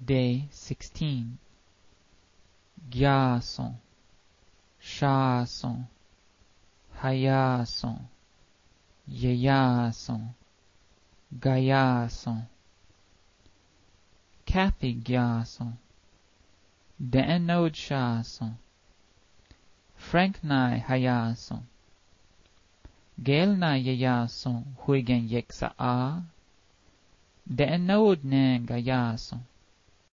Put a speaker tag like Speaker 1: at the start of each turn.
Speaker 1: Day 16. Gyason, Shason, Hayason, Yayason, Gayason, Kathy Gyason, De'enod Shason, Frank Nai Hayason, Gail Nai Yayason, Huigen Yeksa A, De'enod Nen Gayason,